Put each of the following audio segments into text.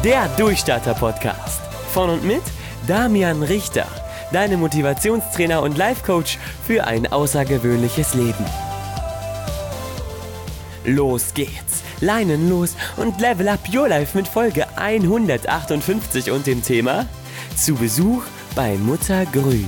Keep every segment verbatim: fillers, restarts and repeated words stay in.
der Durchstarter-Podcast. Von und mit Damian Richter, deinem Motivationstrainer und Life-Coach für ein außergewöhnliches Leben. Los geht's, Leinen los und level up your life mit Folge hundertachtundfünfzig und dem Thema Zu Besuch bei Mutter Grün.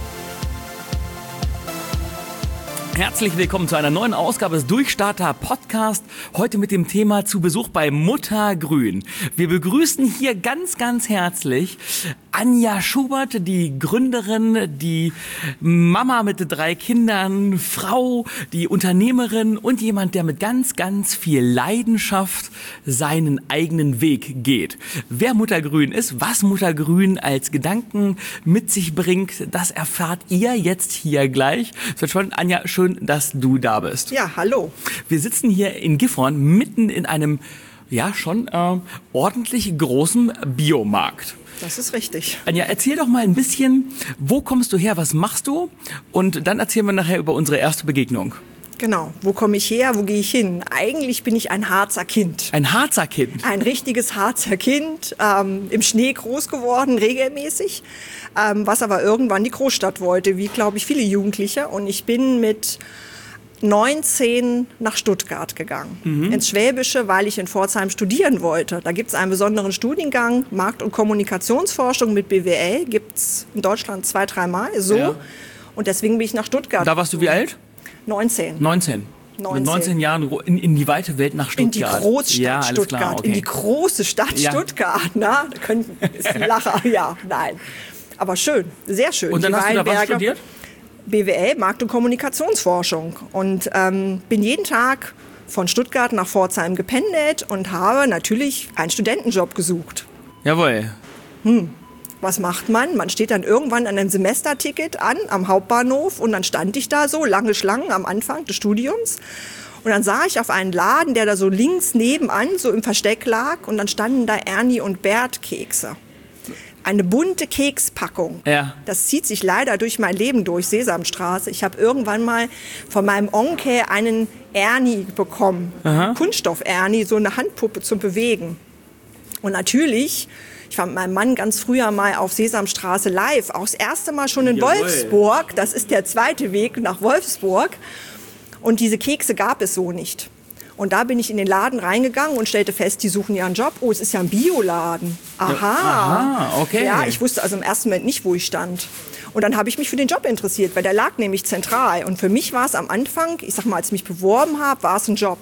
Herzlich willkommen zu einer neuen Ausgabe des Durchstarter Podcast. Heute mit dem Thema Zu Besuch bei Mutter Grün. Wir begrüßen hier ganz, ganz herzlich Anja Schubert, die Gründerin, die Mama mit drei Kindern, Frau, die Unternehmerin und jemand, der mit ganz, ganz viel Leidenschaft seinen eigenen Weg geht. Wer Mutter Grün ist, was Mutter Grün als Gedanken mit sich bringt, das erfahrt ihr jetzt hier gleich. Es wird schon, Anja, schön, dass du da bist. Ja, hallo. Wir sitzen hier in Gifhorn mitten in einem, ja, schon äh, ordentlich großen Biomarkt. Das ist richtig. Anja, erzähl doch mal ein bisschen, wo kommst du her, was machst du? Und dann erzählen wir nachher über unsere erste Begegnung. Genau, wo komme ich her, wo gehe ich hin? Eigentlich bin ich ein Harzer Kind. Ein Harzer Kind? Ein richtiges Harzer Kind, ähm, im Schnee groß geworden, regelmäßig, ähm, was aber irgendwann die Großstadt wollte, wie, glaube ich, viele Jugendliche. Und ich bin mit neunzehn nach Stuttgart gegangen, mhm. ins Schwäbische, weil ich in Pforzheim studieren wollte. Da gibt es einen besonderen Studiengang, Markt- und Kommunikationsforschung mit B W L, gibt es in Deutschland zwei, dreimal so. Ja. Und deswegen bin ich nach Stuttgart. Da warst du wie alt? neunzehn. neunzehn. neunzehn. Mit neunzehn Jahren in, in die weite Welt nach Stuttgart. In die Großstadt ja, Stuttgart. Klar, okay. In die große Stadt ja. Stuttgart. Na, da könnten, ist ein Lacher. Ja, nein. Aber schön, sehr schön. Und dann die hast du da was studiert? B W L, Markt- und Kommunikationsforschung. Und ähm, bin jeden Tag von Stuttgart nach Pforzheim gependelt und habe natürlich einen Studentenjob gesucht. Jawohl. Hm. Was macht man? Man steht dann irgendwann an einem Semesterticket an am Hauptbahnhof und dann stand ich da so, lange Schlangen am Anfang des Studiums. Und dann sah ich auf einen Laden, der da so links nebenan, so im Versteck lag und dann standen da Ernie und Bert Kekse. Eine bunte Kekspackung. Ja. Das zieht sich leider durch mein Leben durch, Sesamstraße. Ich habe irgendwann mal von meinem Onkel einen Ernie bekommen. Kunststoff-Ernie, so eine Handpuppe zum Bewegen. Und natürlich, ich war mit meinem Mann ganz früher mal auf Sesamstraße live, auch das erste Mal schon in Jawohl. Wolfsburg. Das ist der zweite Weg nach Wolfsburg. Und diese Kekse gab es so nicht. Und da bin ich in den Laden reingegangen und stellte fest, die suchen ja einen Job. Oh, es ist ja ein Bioladen. Aha. Aha, okay. Ja, ich wusste also im ersten Moment nicht, wo ich stand. Und dann habe ich mich für den Job interessiert, weil der lag nämlich zentral. Und für mich war es am Anfang, ich sag mal, als ich mich beworben habe, war es ein Job.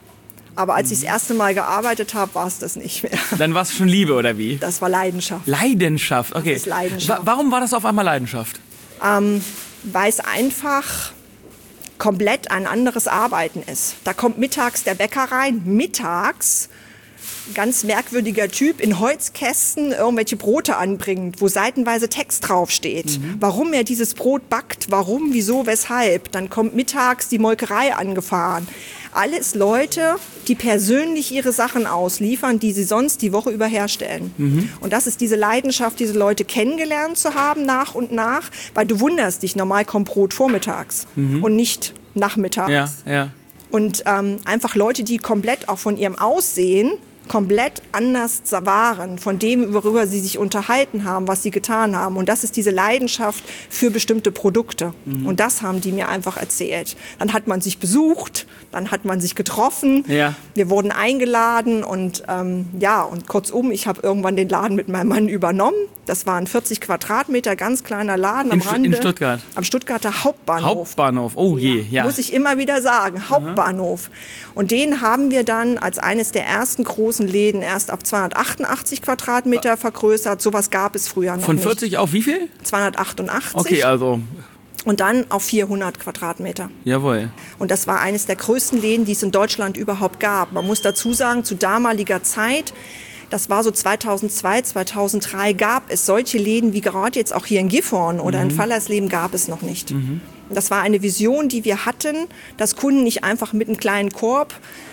Aber als ich das erste Mal gearbeitet habe, war es das nicht mehr. Dann war es schon Liebe, oder wie? Das war Leidenschaft. Leidenschaft, okay. Das ist Leidenschaft. Warum war das auf einmal Leidenschaft? Ähm, weil es einfach komplett ein anderes Arbeiten ist. Da kommt mittags der Bäcker rein, mittags, ganz merkwürdiger Typ, in Holzkästen irgendwelche Brote anbringt, wo seitenweise Text draufsteht. Mhm. Warum er dieses Brot backt, warum, wieso, weshalb. Dann kommt mittags die Molkerei angefahren. Alles Leute, die persönlich ihre Sachen ausliefern, die sie sonst die Woche über herstellen. Mhm. Und das ist diese Leidenschaft, diese Leute kennengelernt zu haben nach und nach, weil du wunderst dich, normal kommt Brot vormittags mhm. und nicht nachmittags. Ja, ja. Und ähm, einfach Leute, die komplett auch von ihrem Aussehen komplett anders waren, von dem, worüber sie sich unterhalten haben, was sie getan haben. Und das ist diese Leidenschaft für bestimmte Produkte. Mhm. Und das haben die mir einfach erzählt. Dann hat man sich besucht, dann hat man sich getroffen, ja. Wir wurden eingeladen und ähm, ja, und kurzum, ich habe irgendwann den Laden mit meinem Mann übernommen. Das waren vierzig Quadratmeter, ganz kleiner Laden am in, Rande. In Stuttgart? Am Stuttgarter Hauptbahnhof. Hauptbahnhof, oh je, ja. Muss ich immer wieder sagen, Hauptbahnhof. Und den haben wir dann als eines der ersten großen Läden erst auf zweihundertachtundachtzig Quadratmeter vergrößert. Sowas gab es früher noch Von nicht. vierzig auf wie viel? zweihundertachtundachtzig. Okay, also. Und dann auf vierhundert Quadratmeter. Jawohl. Und das war eines der größten Läden, die es in Deutschland überhaupt gab. Man muss dazu sagen, zu damaliger Zeit, das war so zweitausendzwei, zweitausenddrei, gab es solche Läden wie gerade jetzt auch hier in Gifhorn oder mhm. in Fallersleben gab es noch nicht. Mhm. Das war eine Vision, die wir hatten, dass Kunden nicht einfach mit einem kleinen Korb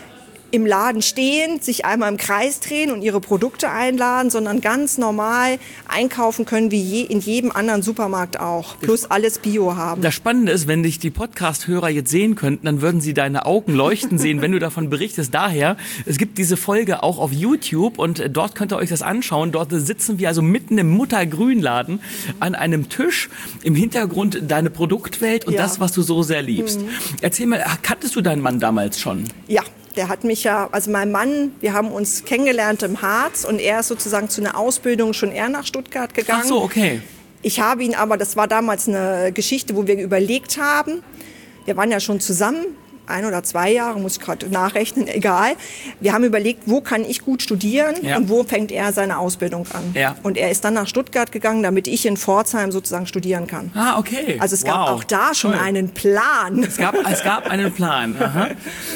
im Laden stehen, sich einmal im Kreis drehen und ihre Produkte einladen, sondern ganz normal einkaufen können, wie je, in jedem anderen Supermarkt auch. Plus alles Bio haben. Das Spannende ist, wenn dich die Podcast-Hörer jetzt sehen könnten, dann würden sie deine Augen leuchten sehen, wenn du davon berichtest. Daher, es gibt diese Folge auch auf YouTube und dort könnt ihr euch das anschauen. Dort sitzen wir also mitten im Muttergrünladen an einem Tisch. Im Hintergrund deine Produktwelt und ja. das, was du so sehr liebst. Mhm. Erzähl mal, kanntest du deinen Mann damals schon? Ja. Der hat mich ja, also mein Mann, wir haben uns kennengelernt im Harz und er ist sozusagen zu einer Ausbildung schon eher nach Stuttgart gegangen. Ach so, okay. Ich habe ihn aber, das war damals eine Geschichte, wo wir überlegt haben, wir waren ja schon zusammen, ein oder zwei Jahre, muss ich gerade nachrechnen, egal. Wir haben überlegt, wo kann ich gut studieren ja. und wo fängt er seine Ausbildung an. Ja. Und er ist dann nach Stuttgart gegangen, damit ich in Pforzheim sozusagen studieren kann. Ah, okay. Also es gab wow. auch da schon Toll. einen Plan. Es gab, es gab einen Plan. Aha.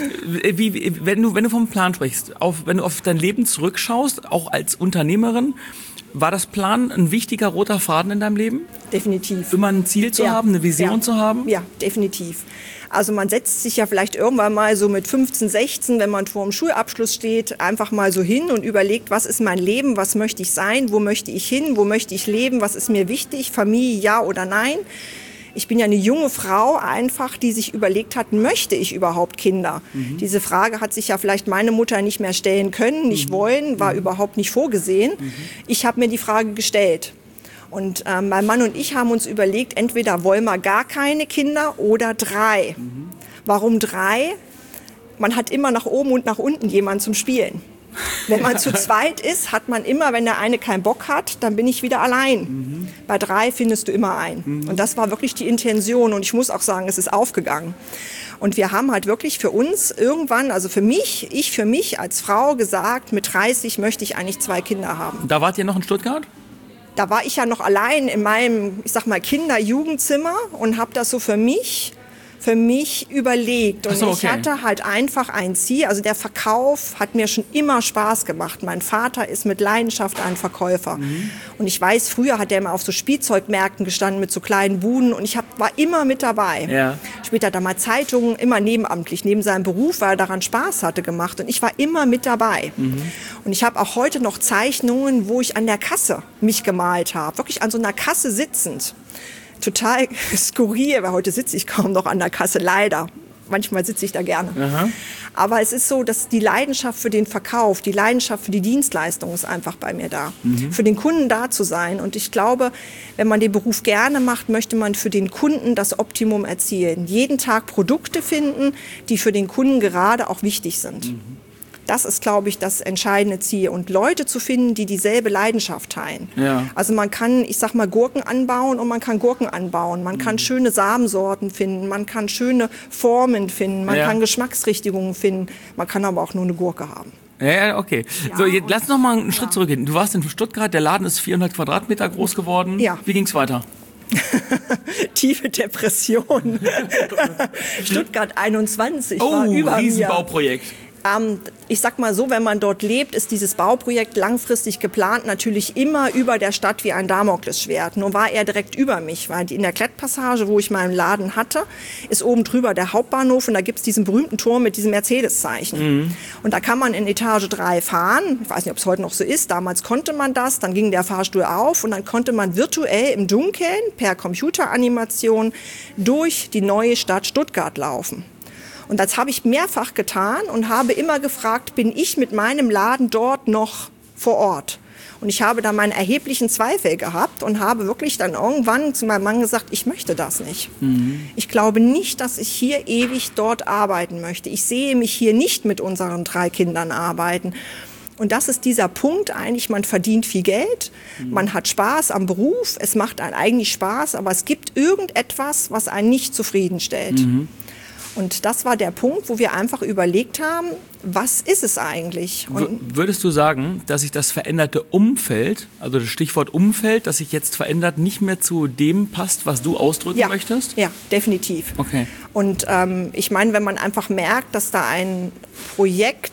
Wie, wie, wenn, du, wenn du vom Plan sprichst, auf, wenn du auf dein Leben zurückschaust, auch als Unternehmerin, war das Plan ein wichtiger roter Faden in deinem Leben? Definitiv. Immer ein Ziel zu ja. haben, eine Vision ja. zu haben? Ja, definitiv. Also man setzt sich ja vielleicht irgendwann mal so mit fünfzehn, sechzehn, wenn man vor dem Schulabschluss steht, einfach mal so hin und überlegt, was ist mein Leben, was möchte ich sein, wo möchte ich hin, wo möchte ich leben, was ist mir wichtig, Familie, ja oder nein. Ich bin ja eine junge Frau einfach, die sich überlegt hat, möchte ich überhaupt Kinder? Mhm. Diese Frage hat sich ja vielleicht meine Mutter nicht mehr stellen können, nicht mhm. wollen, war mhm. überhaupt nicht vorgesehen. Mhm. Ich habe mir die Frage gestellt. Und äh, mein Mann und ich haben uns überlegt, entweder wollen wir gar keine Kinder oder drei. Mhm. Warum drei? Man hat immer nach oben und nach unten jemanden zum Spielen. Wenn man zu zweit ist, hat man immer, wenn der eine keinen Bock hat, dann bin ich wieder allein. Mhm. Bei drei findest du immer einen. Mhm. Und das war wirklich die Intention. Und ich muss auch sagen, es ist aufgegangen. Und wir haben halt wirklich für uns irgendwann, also für mich, ich für mich als Frau gesagt, mit dreißig möchte ich eigentlich zwei Kinder haben. Da wart ihr noch in Stuttgart? Da war ich ja noch allein in meinem, ich sag mal, Kinder-Jugendzimmer und habe das so für mich, für mich überlegt. Und so, okay. ich hatte halt einfach ein Ziel. Also der Verkauf hat mir schon immer Spaß gemacht. Mein Vater ist mit Leidenschaft ein Verkäufer. Mhm. Und ich weiß, früher hat er immer auf so Spielzeugmärkten gestanden mit so kleinen Buden und ich hab, war immer mit dabei. Ja. Später hat er mal Zeitungen, immer nebenamtlich, neben seinem Beruf, weil er daran Spaß hatte, gemacht. Und ich war immer mit dabei. Mhm. Und ich habe auch heute noch Zeichnungen, wo ich an der Kasse mich gemalt habe. Wirklich an so einer Kasse sitzend. Total skurril, weil heute sitze ich kaum noch an der Kasse, leider. Manchmal sitze ich da gerne. Aha. Aber es ist so, dass die Leidenschaft für den Verkauf, die Leidenschaft für die Dienstleistung ist einfach bei mir da. Mhm. Für den Kunden da zu sein. Und ich glaube, wenn man den Beruf gerne macht, möchte man für den Kunden das Optimum erzielen. Jeden Tag Produkte finden, die für den Kunden gerade auch wichtig sind. Mhm. Das ist, glaube ich, das entscheidende Ziel. Und Leute zu finden, die dieselbe Leidenschaft teilen. Ja. Also man kann, ich sag mal, Gurken anbauen und man kann Gurken anbauen. Man mhm. kann schöne Samensorten finden, man kann schöne Formen finden, man ja. kann Geschmacksrichtungen finden. Man kann aber auch nur eine Gurke haben. Ja, okay. Ja, so, jetzt lass noch mal einen ja. Schritt zurückgehen. Du warst in Stuttgart, der Laden ist vierhundert Quadratmeter groß geworden. Ja. Wie ging's weiter? Tiefe Depression. Stuttgart einundzwanzig oh, war über mir. Riesenbauprojekt. Ähm, ich sag mal so, wenn man dort lebt, ist dieses Bauprojekt langfristig geplant natürlich immer über der Stadt wie ein Damoklesschwert. Nur war er direkt über mich, weil in der Klettpassage, wo ich meinen Laden hatte, ist oben drüber der Hauptbahnhof und da gibt's diesen berühmten Turm mit diesem Mercedes-Zeichen. Mhm. Und da kann man in Etage drei fahren. Ich weiß nicht, ob es heute noch so ist. Damals konnte man das. Dann ging der Fahrstuhl auf und dann konnte man virtuell im Dunkeln per Computeranimation durch die neue Stadt Stuttgart laufen. Und das habe ich mehrfach getan und habe immer gefragt, bin ich mit meinem Laden dort noch vor Ort? Und ich habe da meinen erheblichen Zweifel gehabt und habe wirklich dann irgendwann zu meinem Mann gesagt, ich möchte das nicht. Mhm. Ich glaube nicht, dass ich hier ewig dort arbeiten möchte. Ich sehe mich hier nicht mit unseren drei Kindern arbeiten. Und das ist dieser Punkt eigentlich, man verdient viel Geld, mhm. man hat Spaß am Beruf, es macht einen eigentlich Spaß, aber es gibt irgendetwas, was einen nicht zufriedenstellt. Mhm. Und das war der Punkt, wo wir einfach überlegt haben, was ist es eigentlich? Und würdest du sagen, dass sich das veränderte Umfeld, also das Stichwort Umfeld, das sich jetzt verändert, nicht mehr zu dem passt, was du ausdrücken ja, möchtest? Ja, definitiv. Okay. Und ähm, ich meine, wenn man einfach merkt, dass da ein Projekt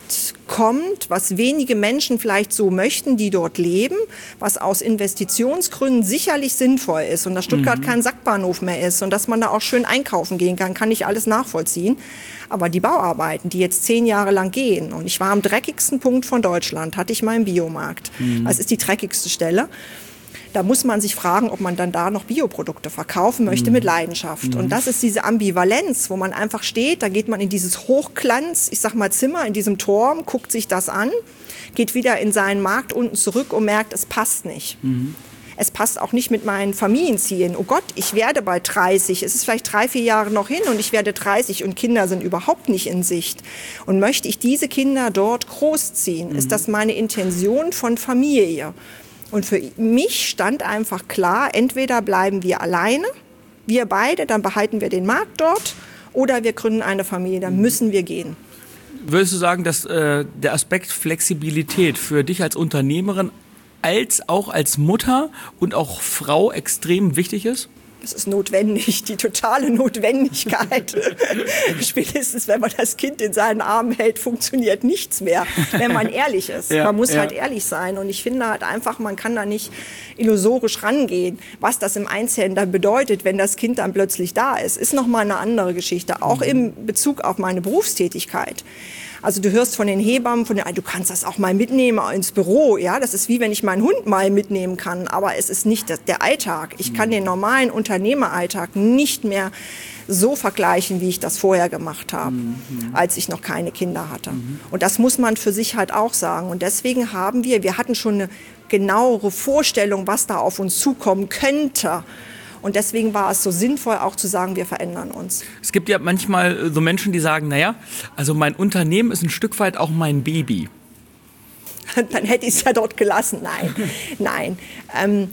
kommt, was wenige Menschen vielleicht so möchten, die dort leben, was aus Investitionsgründen sicherlich sinnvoll ist und dass Stuttgart mhm. kein Sackbahnhof mehr ist und dass man da auch schön einkaufen gehen kann, kann ich alles nachvollziehen. Aber die Bauarbeiten, die jetzt zehn Jahre lang gehen, und ich war am dreckigsten Punkt von Deutschland, hatte ich meinen Biomarkt. Mhm. Das ist die dreckigste Stelle. Da muss man sich fragen, ob man dann da noch Bioprodukte verkaufen möchte mhm. mit Leidenschaft. Mhm. Und das ist diese Ambivalenz, wo man einfach steht, da geht man in dieses Hochglanz, ich sag mal Zimmer, in diesem Turm, guckt sich das an, geht wieder in seinen Markt unten zurück und merkt, es passt nicht. Mhm. Es passt auch nicht mit meinen Familienzielen. Oh Gott, ich werde bei dreißig, es ist vielleicht drei, vier Jahre noch hin und ich werde dreißig und Kinder sind überhaupt nicht in Sicht. Und möchte ich diese Kinder dort großziehen? Mhm. Ist das meine Intention von Familie? Und für mich stand einfach klar, entweder bleiben wir alleine, wir beide, dann behalten wir den Markt dort, oder wir gründen eine Familie, dann müssen wir gehen. Würdest du sagen, dass äh, der Aspekt Flexibilität für dich als Unternehmerin als auch als Mutter und auch Frau extrem wichtig ist? Es ist notwendig, die totale Notwendigkeit. Spätestens, wenn man das Kind in seinen Armen hält, funktioniert nichts mehr, wenn man ehrlich ist. Ja, man muss ja. halt ehrlich sein. Und ich finde halt einfach, man kann da nicht illusorisch rangehen. Was das im Einzelnen dann bedeutet, wenn das Kind dann plötzlich da ist, ist nochmal eine andere Geschichte. Auch im Bezug auf meine Berufstätigkeit. Also du hörst von den Hebammen, von den, du kannst das auch mal mitnehmen ins Büro. Ja, das ist wie wenn ich meinen Hund mal mitnehmen kann. Aber es ist nicht der Alltag. Ich kann den normalen Unternehmeralltag nicht mehr so vergleichen, wie ich das vorher gemacht habe, mhm. als ich noch keine Kinder hatte. Mhm. Und das muss man für sich halt auch sagen. Und deswegen haben wir, wir hatten schon eine genauere Vorstellung, was da auf uns zukommen könnte. Und deswegen war es so sinnvoll, auch zu sagen, wir verändern uns. Es gibt ja manchmal so Menschen, die sagen, naja, also mein Unternehmen ist ein Stück weit auch mein Baby. Dann hätte ich es ja dort gelassen. Nein, nein. Ähm,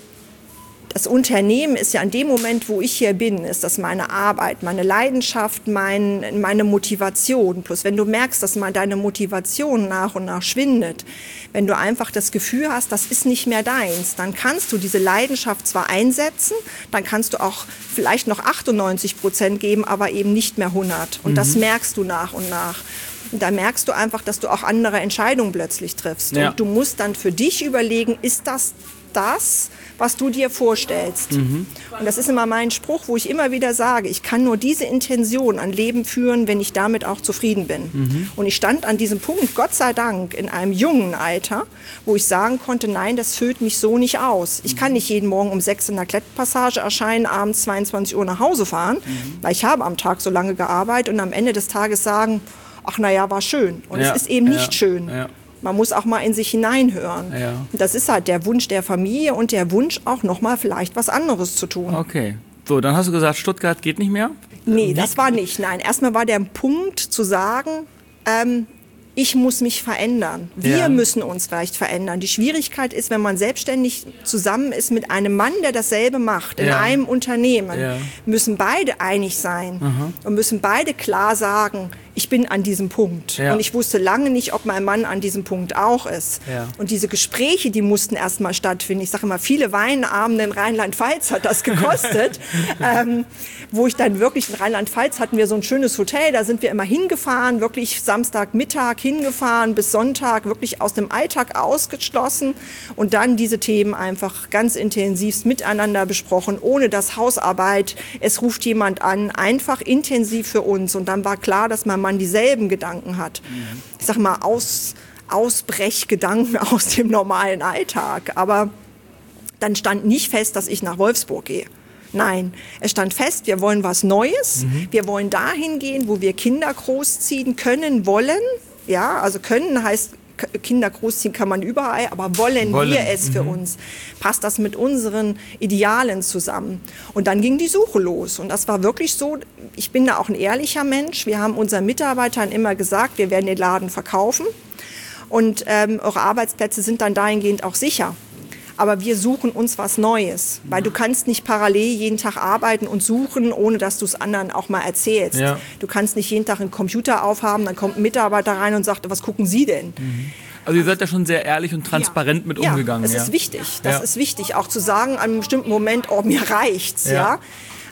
das Unternehmen ist ja in dem Moment, wo ich hier bin, ist das meine Arbeit, meine Leidenschaft, mein, meine Motivation. Plus wenn du merkst, dass mal deine Motivation nach und nach schwindet, wenn du einfach das Gefühl hast, das ist nicht mehr deins, dann kannst du diese Leidenschaft zwar einsetzen, dann kannst du auch vielleicht noch achtundneunzig Prozent geben, aber eben nicht mehr hundert. Und mhm. das merkst du nach und nach. Und da merkst du einfach, dass du auch andere Entscheidungen plötzlich triffst. Ja. Und du musst dann für dich überlegen, ist das das, was du dir vorstellst? Mhm. Und das ist immer mein Spruch, wo ich immer wieder sage, ich kann nur diese Intention an Leben führen, wenn ich damit auch zufrieden bin. Mhm. Und ich stand an diesem Punkt, Gott sei Dank, in einem jungen Alter, wo ich sagen konnte, nein, das füllt mich so nicht aus. Ich kann nicht jeden Morgen um sechs in der Klettpassage erscheinen, abends zweiundzwanzig Uhr nach Hause fahren, mhm. weil ich habe am Tag so lange gearbeitet und am Ende des Tages sagen, ach naja, war schön. Und ja. es ist eben nicht ja. schön. Ja. Man muss auch mal in sich hineinhören. Ja. Das ist halt der Wunsch der Familie und der Wunsch auch noch mal vielleicht was anderes zu tun. Okay. So, dann hast du gesagt, Stuttgart geht nicht mehr? Nee, das war nicht. Nein, erstmal war der Punkt zu sagen, ähm, ich muss mich verändern. Wir ja. müssen uns vielleicht verändern. Die Schwierigkeit ist, wenn man selbstständig zusammen ist mit einem Mann, der dasselbe macht, in ja. einem Unternehmen, ja. müssen beide einig sein Aha. und müssen beide klar sagen, ich bin an diesem Punkt. Ja. Und ich wusste lange nicht, ob mein Mann an diesem Punkt auch ist. Ja. Und diese Gespräche, die mussten erst mal stattfinden. Ich sage immer, viele Weinabende in Rheinland-Pfalz hat das gekostet. ähm, wo ich dann wirklich, in Rheinland-Pfalz hatten wir so ein schönes Hotel, da sind wir immer hingefahren, wirklich Samstagmittag hingefahren, bis Sonntag, wirklich aus dem Alltag ausgeschlossen und dann diese Themen einfach ganz intensivst miteinander besprochen, ohne dass Hausarbeit, es ruft jemand an, einfach intensiv für uns. Und dann war klar, dass mein Mann dieselben Gedanken hat. Mhm. Ich sag mal, aus, Ausbrechgedanken aus dem normalen Alltag. Aber dann stand nicht fest, dass ich nach Wolfsburg gehe. Nein, es stand fest, wir wollen was Neues. Mhm. Wir wollen dahin gehen, wo wir Kinder großziehen können, wollen. Ja, also können heißt, Kinder großziehen kann man überall, aber wollen, wollen. wir es mhm. für uns? Passt das mit unseren Idealen zusammen? Und dann ging die Suche los. Und das war wirklich so, ich bin da auch ein ehrlicher Mensch. Wir haben unseren Mitarbeitern immer gesagt, wir werden den Laden verkaufen. Und ähm, eure Arbeitsplätze sind dann dahingehend auch sicher. Aber wir suchen uns was Neues, weil du kannst nicht parallel jeden Tag arbeiten und suchen, ohne dass du es anderen auch mal erzählst. Ja. Du kannst nicht jeden Tag einen Computer aufhaben, dann kommt ein Mitarbeiter rein und sagt, was gucken Sie denn? Mhm. Also ihr seid da schon sehr ehrlich und transparent ja. mit umgegangen. Ja, es ja. ist wichtig. Das ja. ist wichtig, auch zu sagen an einem bestimmten Moment, oh, mir reicht's. Ja. Ja?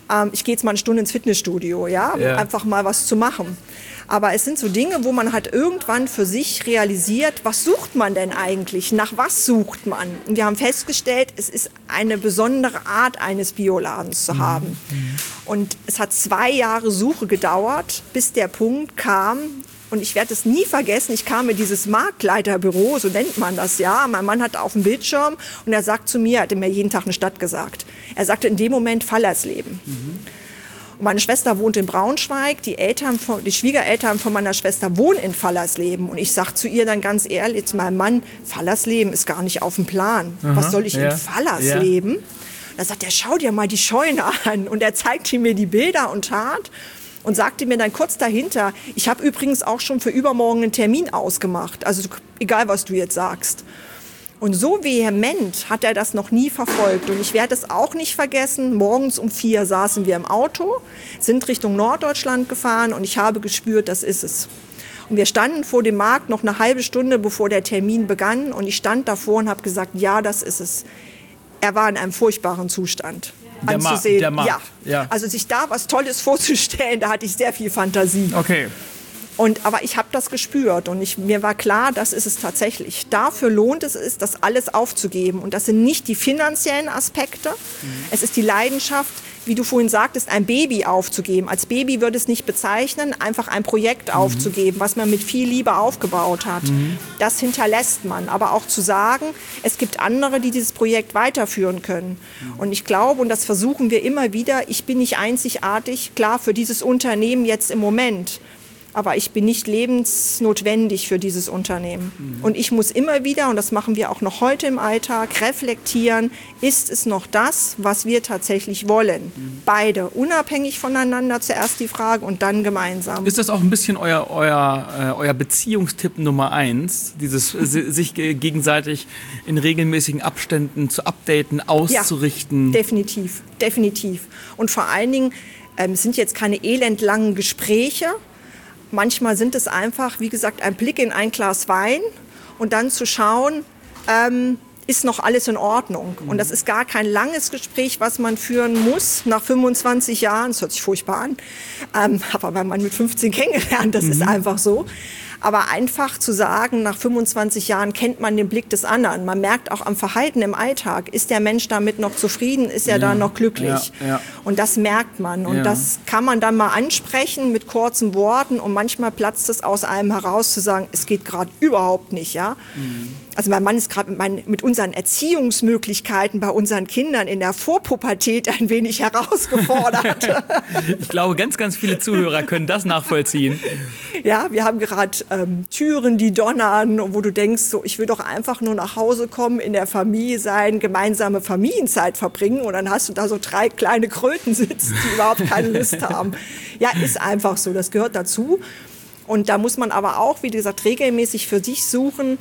ähm, ich gehe jetzt mal eine Stunde ins Fitnessstudio, ja, um Ja. einfach mal was zu machen. Aber es sind so Dinge, wo man halt irgendwann für sich realisiert, was sucht man denn eigentlich? Nach was sucht man? Und wir haben festgestellt, es ist eine besondere Art eines Bioladens zu haben. Und es hat zwei Jahre Suche gedauert, bis der Punkt kam, und ich werde es nie vergessen, ich kam in dieses Marktleiterbüro, so nennt man das ja. Mein Mann hat auf dem Bildschirm und er sagt zu mir, er hat mir jeden Tag eine Stadt gesagt. Er sagte in dem Moment Fallersleben. Mhm. Und meine Schwester wohnt in Braunschweig, die, Eltern von, die Schwiegereltern von meiner Schwester wohnen in Fallersleben. Und ich sage zu ihr dann ganz ehrlich, zu meinem Mann, Fallersleben ist gar nicht auf dem Plan. Aha, was soll ich ja. in Fallersleben? Ja. Da sagt er, schau dir mal die Scheune an. Und er zeigte mir die Bilder und tat und sagte mir dann kurz dahinter, ich habe übrigens auch schon für übermorgen einen Termin ausgemacht. Also egal, was du jetzt sagst. Und so vehement hat er das noch nie verfolgt. Und ich werde es auch nicht vergessen. Morgens um vier saßen wir im Auto, sind Richtung Norddeutschland gefahren und ich habe gespürt, das ist es. Und wir standen vor dem Markt noch eine halbe Stunde, bevor der Termin begann. Und ich stand davor und habe gesagt, ja, das ist es. Er war in einem furchtbaren Zustand. Der anzusehen. Der Markt. Ja. ja. Also sich da was Tolles vorzustellen, da hatte ich sehr viel Fantasie. Okay. Und, aber ich habe das gespürt und ich, mir war klar, das ist es tatsächlich. Dafür lohnt es sich, das alles aufzugeben. Und das sind nicht die finanziellen Aspekte, mhm. es ist die Leidenschaft, wie du vorhin sagtest, ein Baby aufzugeben. Als Baby würde es nicht bezeichnen, einfach ein Projekt mhm. aufzugeben, was man mit viel Liebe aufgebaut hat. Mhm. Das hinterlässt man. Aber auch zu sagen, es gibt andere, die dieses Projekt weiterführen können. Mhm. Und ich glaube, und das versuchen wir immer wieder, ich bin nicht einzigartig, klar, für dieses Unternehmen jetzt im Moment. Aber ich bin nicht lebensnotwendig für dieses Unternehmen. Mhm. Und ich muss immer wieder, und das machen wir auch noch heute im Alltag, reflektieren, ist es noch das, was wir tatsächlich wollen? Mhm. Beide, unabhängig voneinander zuerst die Frage und dann gemeinsam. Ist das auch ein bisschen euer, euer, äh, euer Beziehungstipp Nummer eins, dieses sich gegenseitig in regelmäßigen Abständen zu updaten, auszurichten? Ja, definitiv, definitiv. Und vor allen Dingen, ähm, es sind jetzt keine elendlangen Gespräche. Manchmal sind es einfach, wie gesagt, ein Blick in ein Glas Wein und dann zu schauen, ähm, ist noch alles in Ordnung. Und das ist gar kein langes Gespräch, was man führen muss nach fünfundzwanzig Jahren. Das hört sich furchtbar an, ähm, aber wenn man mit fünfzehn kennengelernt, das mhm. ist einfach so. Aber einfach zu sagen, nach fünfundzwanzig Jahren kennt man den Blick des anderen. Man merkt auch am Verhalten im Alltag, ist der Mensch damit noch zufrieden, ist er ja. da noch glücklich? Ja, ja. Und das merkt man. Und ja. das kann man dann mal ansprechen mit kurzen Worten. Und manchmal platzt es aus einem heraus zu sagen, es geht gerade überhaupt nicht. Ja? Mhm. Also mein Mann ist gerade mit, mit unseren Erziehungsmöglichkeiten bei unseren Kindern in der Vorpubertät ein wenig herausgefordert. Ich glaube, ganz, ganz viele Zuhörer können das nachvollziehen. Ja, wir haben gerade ähm, Türen, die donnern, wo du denkst, so, ich will doch einfach nur nach Hause kommen, in der Familie sein, gemeinsame Familienzeit verbringen und dann hast du da so drei kleine Kröten sitzen, die überhaupt keine Lust haben. Ja, ist einfach so, das gehört dazu. Und da muss man aber auch, wie gesagt, regelmäßig für sich suchen,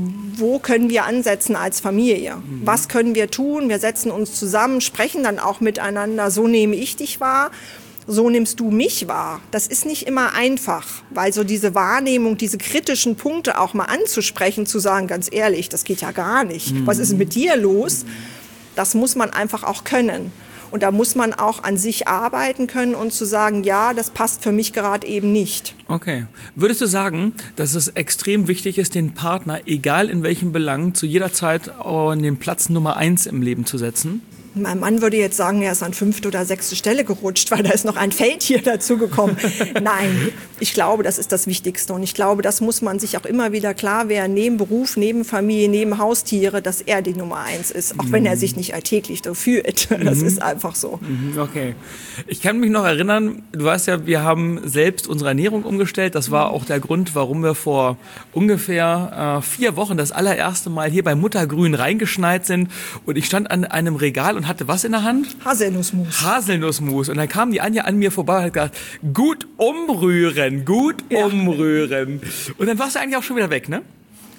wo können wir ansetzen als Familie? Mhm. Was können wir tun? Wir setzen uns zusammen, sprechen dann auch miteinander, so nehme ich dich wahr. So nimmst du mich wahr. Das ist nicht immer einfach, weil so diese Wahrnehmung, diese kritischen Punkte auch mal anzusprechen, zu sagen, ganz ehrlich, das geht ja gar nicht. Mhm. Was ist mit dir los? Das muss man einfach auch können. Und da muss man auch an sich arbeiten können und zu sagen, ja, das passt für mich gerade eben nicht. Okay. Würdest du sagen, dass es extrem wichtig ist, den Partner, egal in welchem Belang, zu jeder Zeit an den Platz Nummer eins im Leben zu setzen? Mein Mann würde jetzt sagen, er ist an fünfte oder sechste Stelle gerutscht, weil da ist noch ein Feld hier dazugekommen. Nein, ich glaube, das ist das Wichtigste. Und ich glaube, das muss man sich auch immer wieder klar werden, neben Beruf, neben Familie, neben Haustiere, dass er die Nummer eins ist. Auch mhm. wenn er sich nicht alltäglich so fühlt. Das mhm. ist einfach so. Okay. Ich kann mich noch erinnern, du weißt ja, wir haben selbst unsere Ernährung umgestellt. Das war auch der Grund, warum wir vor ungefähr äh, vier Wochen das allererste Mal hier bei Muttergrün reingeschneit sind. Und ich stand an einem Regal und hatte was in der Hand? Haselnussmus. Haselnussmus. Und dann kam die Anja an mir vorbei und hat gesagt, gut umrühren, gut ja. umrühren. Und dann warst du eigentlich auch schon wieder weg, ne?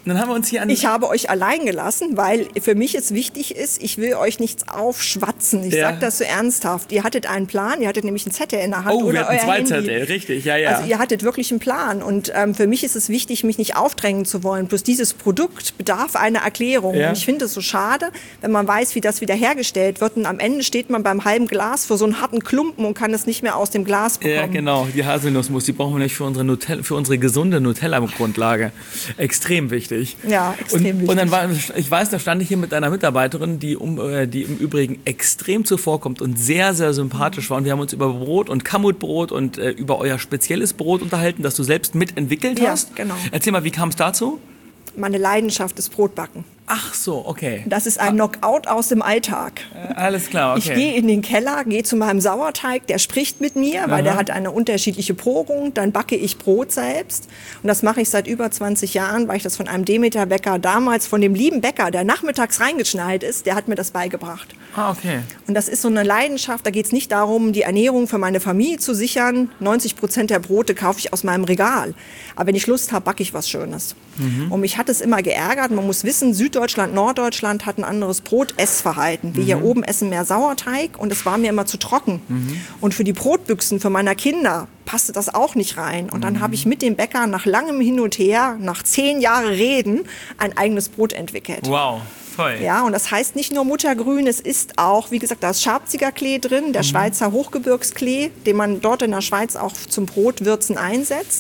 dann haben wir uns hier an... Ich habe euch allein gelassen, weil für mich es wichtig ist, ich will euch nichts aufschwatzen. Ich Ja. sage das so ernsthaft. Ihr hattet einen Plan, ihr hattet nämlich einen Zettel in der Hand Oh, oder wir hatten euer zwei Handy. Zettel, richtig, ja, ja. Also ihr hattet wirklich einen Plan und ähm, für mich ist es wichtig, mich nicht aufdrängen zu wollen. Bloß dieses Produkt bedarf einer Erklärung. Ja. Und ich finde es so schade, wenn man weiß, wie das wieder hergestellt wird und am Ende steht man beim halben Glas vor so einem harten Klumpen und kann es nicht mehr aus dem Glas bekommen. Ja, genau, die Haselnussmus, die brauchen wir nicht für unsere, Nutella, für unsere gesunde Nutella-Grundlage. Extrem wichtig. Ja, extrem und, wichtig. Und dann war, ich weiß, da stand ich hier mit einer Mitarbeiterin, die, um, äh, die im Übrigen extrem zuvorkommt und sehr, sehr sympathisch war. Und wir haben uns über Brot und Kamutbrot und äh, über euer spezielles Brot unterhalten, das du selbst mitentwickelt Ja, hast. genau. Erzähl mal, wie kam es dazu? Meine Leidenschaft ist Brotbacken. Ach so, okay. Das ist ein Knockout aus dem Alltag. Äh, alles klar, okay. Ich gehe in den Keller, gehe zu meinem Sauerteig, der spricht mit mir, weil Aha. der hat eine unterschiedliche Porung. Dann backe ich Brot selbst. Und das mache ich seit über zwanzig Jahren, weil ich das von einem Demeter-Bäcker damals, von dem lieben Bäcker, der nachmittags reingeschneit ist, der hat mir das beigebracht. Ah, okay. Und das ist so eine Leidenschaft, da geht es nicht darum, die Ernährung für meine Familie zu sichern. neunzig Prozent der Brote kaufe ich aus meinem Regal. Aber wenn ich Lust habe, backe ich was Schönes. Mhm. Und mich hat es immer geärgert. Man muss wissen, Süddeutschland, Norddeutschland hat ein anderes Brot-Essverhalten. Wir hier oben essen mehr Sauerteig und es war mir immer zu trocken. Mhm. Und für die Brotbüchsen für meine Kinder passte das auch nicht rein. Und dann mhm. habe ich mit dem Bäcker nach langem Hin und Her, nach zehn Jahren Reden, ein eigenes Brot entwickelt. Wow. Toll. Ja, und das heißt nicht nur Muttergrün, es ist auch, wie gesagt, da ist Scharpziger Klee drin, der mhm. Schweizer Hochgebirgsklee, den man dort in der Schweiz auch zum Brotwürzen einsetzt.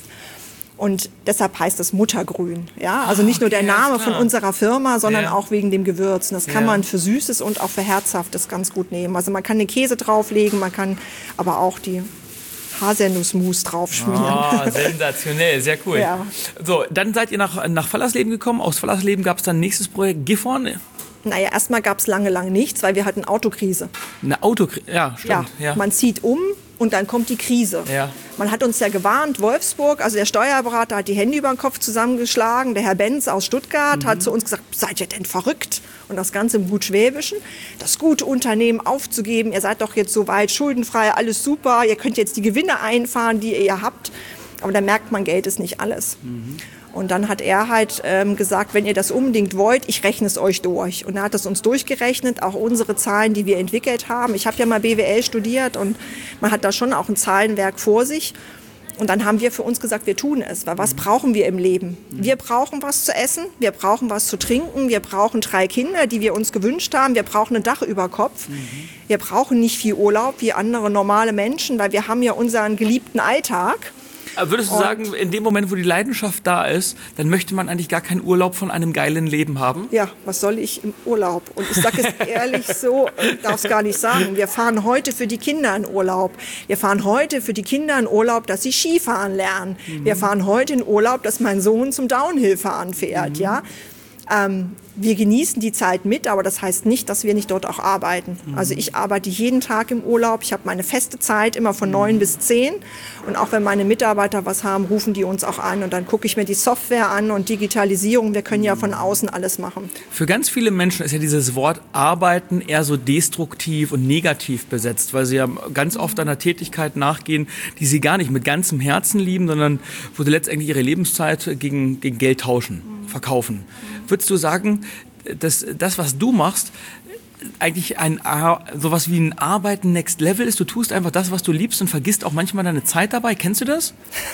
Und deshalb heißt es Muttergrün. Ja, also nicht nur der Okay, Name alles von klar. unserer unserer Firma, sondern Ja. auch wegen dem Gewürzen. Das kann Ja. man für Süßes und auch für Herzhaftes ganz gut nehmen. Also man kann den Käse drauflegen, man kann aber auch die Haselnussmus draufschmieren. Oh, sensationell, sehr cool. Ja. So, dann seid ihr nach, nach Fallersleben gekommen. Aus Fallersleben gab es dann ein nächstes Projekt, Gifhorn. Naja, erstmal gab es lange, lange nichts, weil wir hatten Autokrise. Eine Auto, ja, stimmt. Ja, Ja. man zieht um und dann kommt die Krise. Ja. Man hat uns ja gewarnt, Wolfsburg, also der Steuerberater hat die Hände über den Kopf zusammengeschlagen. Der Herr Benz aus Stuttgart Mhm. hat zu uns gesagt, seid ihr denn verrückt? Und das Ganze im Gutschwäbischen. Das gute Unternehmen aufzugeben, ihr seid doch jetzt so weit schuldenfrei, alles super, ihr könnt jetzt die Gewinne einfahren, die ihr habt. Aber da merkt man, Geld ist nicht alles. Mhm. Und dann hat er halt ähm, gesagt, wenn ihr das unbedingt wollt, ich rechne es euch durch. Und er hat es uns durchgerechnet, auch unsere Zahlen, die wir entwickelt haben. Ich habe ja mal B W L studiert und man hat da schon auch ein Zahlenwerk vor sich. Und dann haben wir für uns gesagt, wir tun es. Weil was brauchen wir im Leben? Wir brauchen was zu essen, wir brauchen was zu trinken, wir brauchen drei Kinder, die wir uns gewünscht haben, wir brauchen ein Dach über Kopf. Mhm. Wir brauchen nicht viel Urlaub wie andere normale Menschen, weil wir haben ja unseren geliebten Alltag. Aber würdest du Und sagen, in dem Moment, wo die Leidenschaft da ist, dann möchte man eigentlich gar keinen Urlaub von einem geilen Leben haben? Ja, was soll ich im Urlaub? Und ich sage es ehrlich so, ich darf es gar nicht sagen. Wir fahren heute für die Kinder in Urlaub. Wir fahren heute für die Kinder in Urlaub, dass sie Skifahren lernen. Mhm. Wir fahren heute in Urlaub, dass mein Sohn zum Downhill-Fahren fährt. Mhm. Ja? Ähm, wir genießen die Zeit mit, aber das heißt nicht, dass wir nicht dort auch arbeiten. Mhm. Also ich arbeite jeden Tag im Urlaub. Ich habe meine feste Zeit, immer von neun mhm. bis zehn. Und auch wenn meine Mitarbeiter was haben, rufen die uns auch an. Und dann gucke ich mir die Software an und Digitalisierung. Wir können ja von außen alles machen. Für ganz viele Menschen ist ja dieses Wort Arbeiten eher so destruktiv und negativ besetzt, weil sie ja ganz oft einer Tätigkeit nachgehen, die sie gar nicht mit ganzem Herzen lieben, sondern wo sie letztendlich ihre Lebenszeit gegen, gegen Geld tauschen, mhm. verkaufen. Würdest du sagen, dass das, was du machst, eigentlich ein sowas wie ein Arbeiten Next Level ist? Du tust einfach das, was du liebst und vergisst auch manchmal deine Zeit dabei. Kennst du das?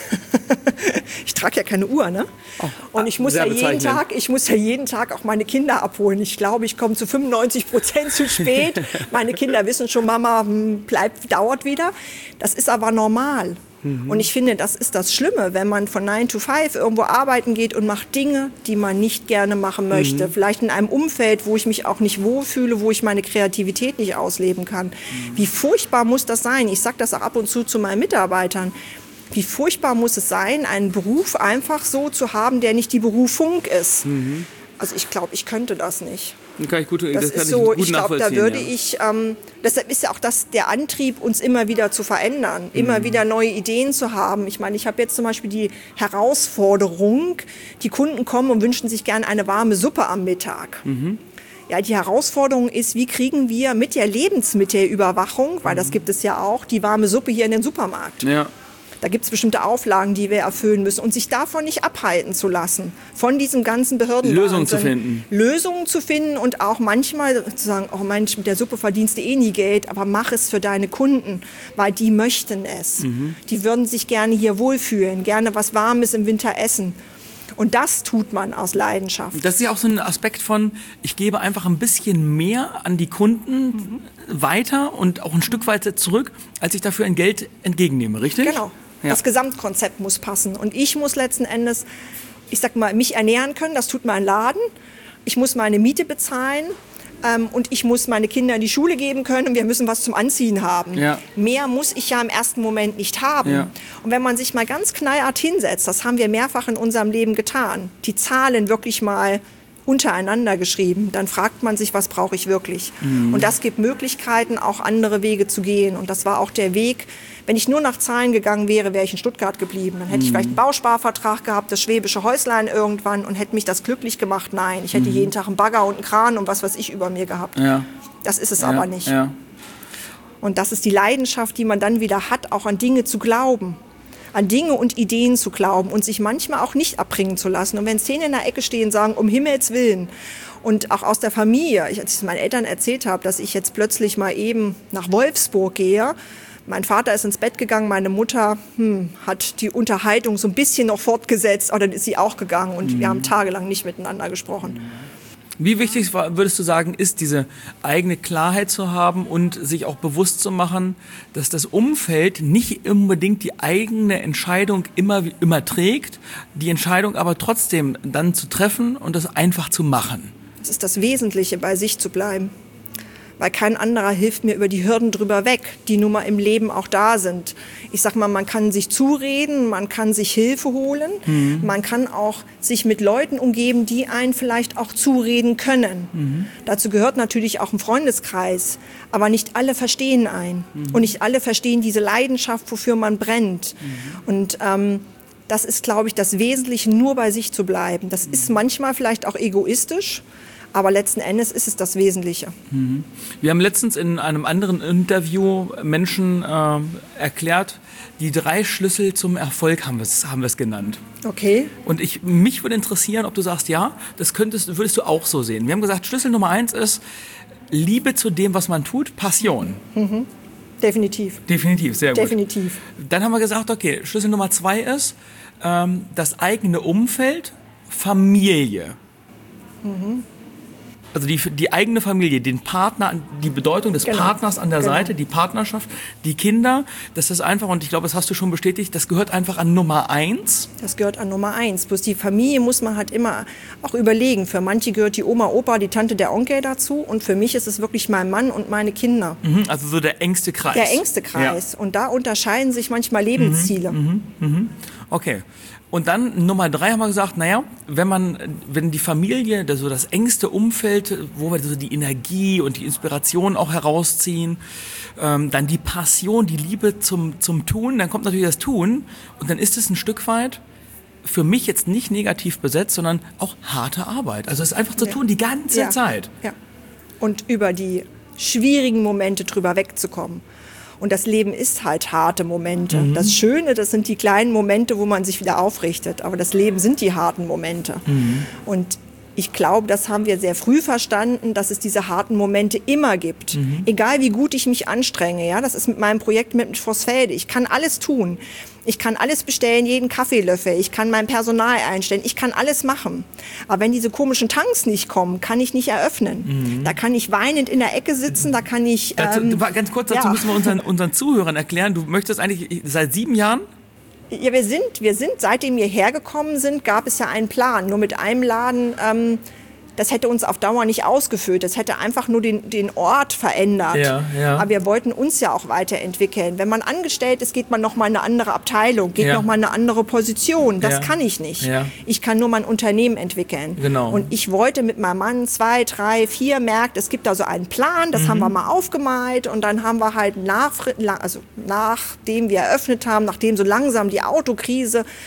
Ich trage ja keine Uhr, ne? Oh, und ich muss ja jeden Tag, ich muss ja jeden Tag auch meine Kinder abholen. Ich glaube, ich komme zu fünfundneunzig Prozent zu spät. Meine Kinder wissen schon, Mama bleibt, dauert wieder. Das ist aber normal. Und ich finde, das ist das Schlimme, wenn man von nine to five irgendwo arbeiten geht und macht Dinge, die man nicht gerne machen möchte. Mhm. Vielleicht in einem Umfeld, wo ich mich auch nicht wohlfühle, wo ich meine Kreativität nicht ausleben kann. Mhm. Wie furchtbar muss das sein? Ich sage das auch ab und zu zu meinen Mitarbeitern. Wie furchtbar muss es sein, einen Beruf einfach so zu haben, der nicht die Berufung ist. Mhm. Also ich glaube, ich könnte das nicht. Kann ich gut, das, das kann ist ich so, gut ich glaube, da würde ja. ich, ähm, deshalb ist ja auch das der Antrieb, uns immer wieder zu verändern, mhm. immer wieder neue Ideen zu haben. Ich meine, ich habe jetzt zum Beispiel die Herausforderung, die Kunden kommen und wünschen sich gerne eine warme Suppe am Mittag. Mhm. Ja, die Herausforderung ist, wie kriegen wir mit der Lebensmittelüberwachung, weil mhm. das gibt es ja auch, die warme Suppe hier in den Supermarkt. Ja. Da gibt es bestimmte Auflagen, die wir erfüllen müssen. Und sich davon nicht abhalten zu lassen, von diesem ganzen Behörden. Lösungen zu finden. Lösungen zu finden und auch manchmal zu sagen, oh Mensch, mit der Suppe verdienst du eh nie Geld, aber mach es für deine Kunden, weil die möchten es. Mhm. Die würden sich gerne hier wohlfühlen, gerne was Warmes im Winter essen. Und das tut man aus Leidenschaft. Das ist ja auch so ein Aspekt von, ich gebe einfach ein bisschen mehr an die Kunden mhm. weiter und auch ein Stück weit zurück, als ich dafür ein Geld entgegennehme, richtig? Genau. Ja. Das Gesamtkonzept muss passen. Und ich muss letzten Endes, ich sag mal, mich ernähren können. Das tut mein Laden. Ich muss meine Miete bezahlen. Ähm, und ich muss meine Kinder in die Schule geben können. Und wir müssen was zum Anziehen haben. Ja. Mehr muss ich ja im ersten Moment nicht haben. Ja. Und wenn man sich mal ganz knallhart hinsetzt, das haben wir mehrfach in unserem Leben getan, die Zahlen wirklich mal untereinander geschrieben, dann fragt man sich, was brauche ich wirklich? Mhm. Und das gibt Möglichkeiten, auch andere Wege zu gehen. Und das war auch der Weg. Wenn ich nur nach Zahlen gegangen wäre, wäre ich in Stuttgart geblieben. Dann hätte mhm. ich vielleicht einen Bausparvertrag gehabt, das schwäbische Häuslein irgendwann und hätte mich das glücklich gemacht. Nein, ich hätte mhm. jeden Tag einen Bagger und einen Kran und was weiß ich über mir gehabt. Ja. Das ist es ja, aber nicht. Ja. Und das ist die Leidenschaft, die man dann wieder hat, auch an Dinge zu glauben. An Dinge und Ideen zu glauben und sich manchmal auch nicht abbringen zu lassen. Und wenn zehn in der Ecke stehen und sagen, um Himmels Willen, und auch aus der Familie, ich, als ich meinen Eltern erzählt habe, dass ich jetzt plötzlich mal eben nach Wolfsburg gehe, mein Vater ist ins Bett gegangen, meine Mutter hm, hat die Unterhaltung so ein bisschen noch fortgesetzt, aber dann ist sie auch gegangen und mhm. wir haben tagelang nicht miteinander gesprochen. Wie wichtig würdest du sagen, ist diese eigene Klarheit zu haben und sich auch bewusst zu machen, dass das Umfeld nicht unbedingt die eigene Entscheidung immer, immer trägt, die Entscheidung aber trotzdem dann zu treffen und das einfach zu machen? Das ist das Wesentliche, bei sich zu bleiben. Weil kein anderer hilft mir über die Hürden drüber weg, die nun mal im Leben auch da sind. Ich sag mal, man kann sich zureden, man kann sich Hilfe holen, mhm. man kann auch sich mit Leuten umgeben, die einen vielleicht auch zureden können. Mhm. Dazu gehört natürlich auch ein Freundeskreis, aber nicht alle verstehen einen mhm. und nicht alle verstehen diese Leidenschaft, wofür man brennt. Mhm. Und ähm, das ist, glaube ich, das Wesentliche, nur bei sich zu bleiben. Das mhm. ist manchmal vielleicht auch egoistisch, aber letzten Endes ist es das Wesentliche. Mhm. Wir haben letztens in einem anderen Interview Menschen äh, erklärt, die drei Schlüssel zum Erfolg haben wir es haben wir es genannt. Okay. Und ich, mich würde interessieren, ob du sagst, ja, das könntest, würdest du auch so sehen. Wir haben gesagt, Schlüssel Nummer eins ist Liebe zu dem, was man tut, Passion. Mhm. Definitiv. Definitiv, sehr gut. Definitiv. Dann haben wir gesagt, okay, Schlüssel Nummer zwei ist ähm, das eigene Umfeld, Familie. Mhm. Also die, die eigene Familie, den Partner, die Bedeutung des genau. Partners an der genau. Seite, die Partnerschaft, die Kinder, das ist einfach, und ich glaube, das hast du schon bestätigt, das gehört einfach an Nummer eins. Das gehört an Nummer eins. Bloß die Familie muss man halt immer auch überlegen. Für manche gehört die Oma, Opa, die Tante, der Onkel dazu. Und für mich ist es wirklich mein Mann und meine Kinder. Mhm, also so der engste Kreis. Der engste Kreis. Ja. Und da unterscheiden sich manchmal Lebensziele. Mhm, mhm, mhm. Okay. Und dann Nummer drei haben wir gesagt, naja, wenn man, wenn die Familie, so das engste Umfeld, wo wir so die Energie und die Inspiration auch herausziehen, ähm, dann die Passion, die Liebe zum, zum Tun, dann kommt natürlich das Tun und dann ist es ein Stück weit für mich jetzt nicht negativ besetzt, sondern auch harte Arbeit. Also es ist einfach zu ja. tun die ganze ja. Zeit. Ja. Und über die schwierigen Momente drüber wegzukommen. Und das Leben ist halt harte Momente. Mhm. Das Schöne, das sind die kleinen Momente, wo man sich wieder aufrichtet. Aber das Leben sind die harten Momente. Mhm. Und ich glaube, das haben wir sehr früh verstanden, dass es diese harten Momente immer gibt. Mhm. Egal wie gut ich mich anstrenge. Ja, das ist mit meinem Projekt mit Vossfelde. Ich kann alles tun. Ich kann alles bestellen, jeden Kaffeelöffel. Ich kann mein Personal einstellen. Ich kann alles machen. Aber wenn diese komischen Tanks nicht kommen, kann ich nicht eröffnen. Mhm. Da kann ich weinend in der Ecke sitzen. Da kann ich... Dazu, ähm, ganz kurz, dazu ja. müssen wir unseren, unseren Zuhörern erklären. Du möchtest eigentlich seit sieben Jahren... Ja, wir sind, wir sind, seitdem wir hergekommen sind, gab es ja einen Plan. Nur mit einem Laden, ähm, das hätte uns auf Dauer nicht ausgefüllt. Das hätte einfach nur den, den Ort verändert. Ja, ja. Aber wir wollten uns ja auch weiterentwickeln. Wenn man angestellt ist, geht man noch mal in eine andere Abteilung, geht ja. noch mal in eine andere Position. Das ja. kann ich nicht. Ja. Ich kann nur mein Unternehmen entwickeln. Genau. Und ich wollte mit meinem Mann zwei, drei, vier Märkte, es gibt da so einen Plan, das mhm. haben wir mal aufgemalt. Und dann haben wir halt nach, also nachdem wir eröffnet haben, nachdem so langsam die Autokrise